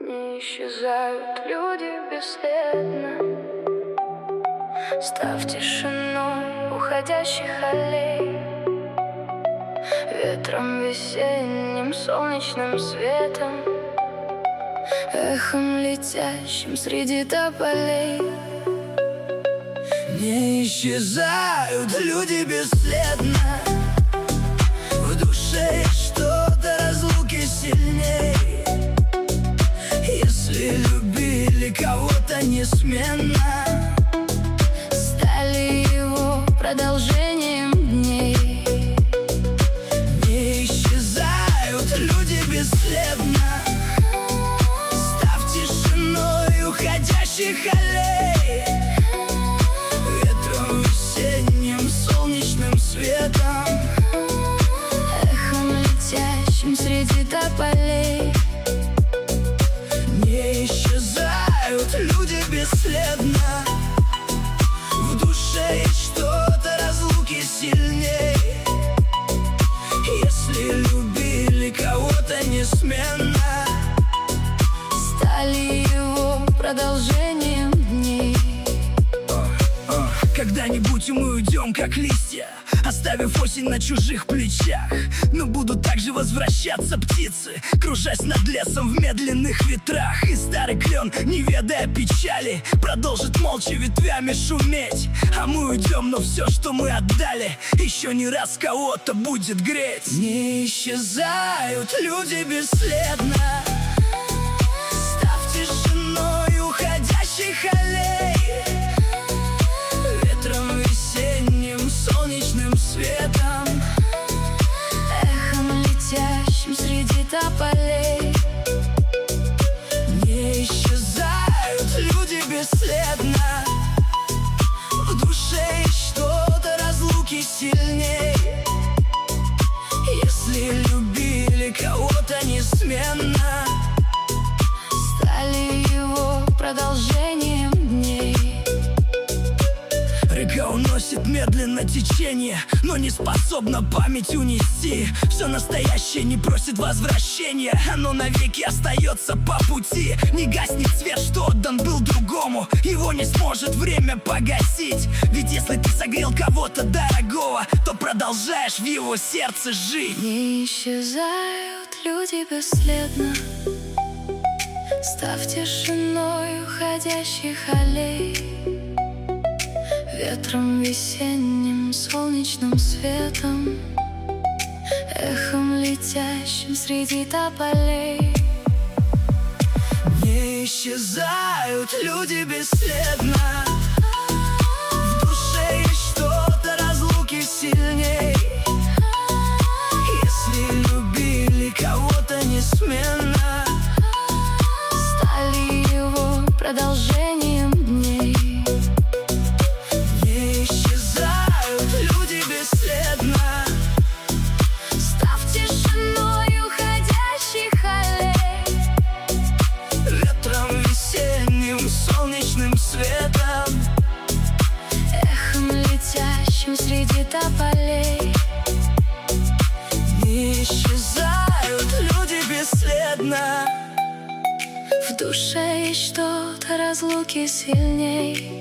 Не исчезают люди бесследно, став тишиной уходящих аллей, ветром весенним, солнечным светом, эхом летящим среди тополей. Не исчезают люди бесследно, в душе есть что-то разлуки сильней. Если любили кого-то несменно, стали его продолжением дней. Не исчезают люди бесследно, став тишиной уходящих аллей, ветром весенним, солнечным светом, эхом летящим среди тополей. Не исчезают люди бесследно, в душе есть что-то разлуки сильней. Если любили кого-то несменно, стали его продолжением дней. Когда-нибудь мы уйдем, как листья, оставив осень на чужих плечах. Но будут также возвращаться птицы, кружась над лесом в медленных ветрах. И старый клен, не ведая печали, продолжит молча ветвями шуметь. А мы уйдем, но все, что мы отдали, еще не раз кого-то будет греть. Не исчезают люди бесследно, став тишиной уходящих аллей, ветром весенним, солнечным светом, эхом летящим среди тополей. Не исчезают люди бесследно, в душе есть что-то разлуки сильней. Если любили кого-то несменно, стали его продолжением дней. Река уносит медленно течение, но не способна память унести. Все настоящее не просит возвращения, оно навеки остается по пути. Не гаснет свет, что отдан был другому, его не сможет время погасить. Ведь если ты согрел кого-то дорогого, то продолжаешь в его сердце жить. Не исчезают люди бесследно, став тишиной уходящих аллей, ветром весенним, солнечным светом, эхом летящим среди тополей. Не исчезают люди бесследно, в душе есть что-то разлуки сильней. Если любили кого-то несменно, стали его продолжением дней. Не исчезают люди бесследно, став тишиной уходящих аллей, ветром весенним, солнечным светом, эхом летящим среди тополей. не исчезают люди бесследно, В душе есть что-то разлуки сильней.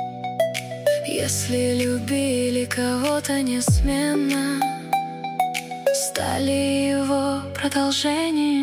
Если любили кого-то несменно, стали его продолжением.